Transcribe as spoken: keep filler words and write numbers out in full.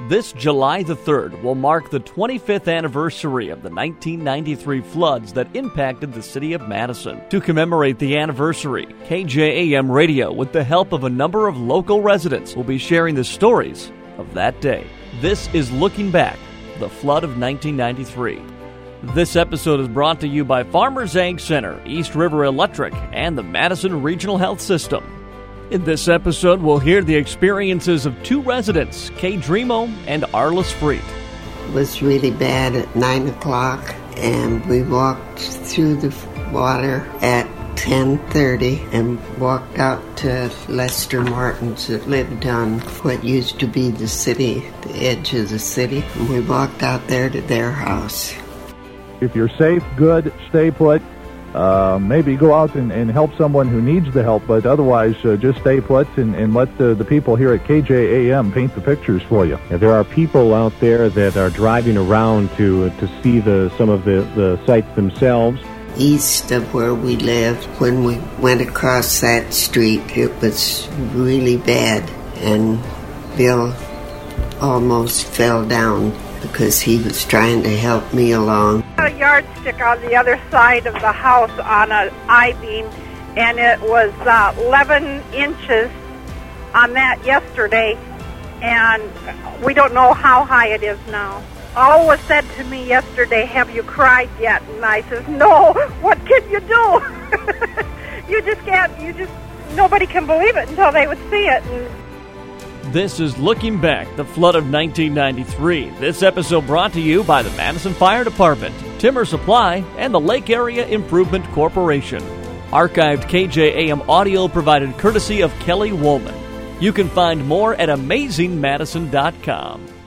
This July the third will mark the twenty-fifth anniversary of the nineteen ninety-three floods that impacted the city of Madison. To commemorate the anniversary, K J A M Radio, with the help of a number of local residents, will be sharing the stories of that day. This is Looking Back, the flood of nineteen ninety-three. This episode is brought to you by Farmers Ag Center, East River Electric, and the Madison Regional Health System. In this episode, we'll hear the experiences of two residents, Kay Dremo and Arliss Freet. It was really bad at nine o'clock, and we walked through the water at ten thirty and walked out to Lester Martin's that lived on what used to be the city, the edge of the city. And we walked out there to their house. If you're safe, good, stay put. Uh, maybe go out and, and help someone who needs the help, but otherwise uh, just stay put and, and let the, the people here at K J A M paint the pictures for you. Yeah, there are people out there that are driving around to uh, to see the some of the, the sites themselves. East of where we lived, when we went across that street, it was really bad, and Bill almost fell down because he was trying to help me along. A yardstick on the other side of the house on an I-beam, and it was uh, eleven inches on that yesterday, and we don't know how high it is now. All was said to me yesterday, have you cried yet? And I says, no, what can you do? You just can't, you just, nobody can believe it until they would see it. And This is Looking Back, the flood of nineteen ninety-three. This episode brought to you by the Madison Fire Department, Timber Supply, and the Lake Area Improvement Corporation. Archived K J A M audio provided courtesy of Kelly Woolman. You can find more at amazing madison dot com.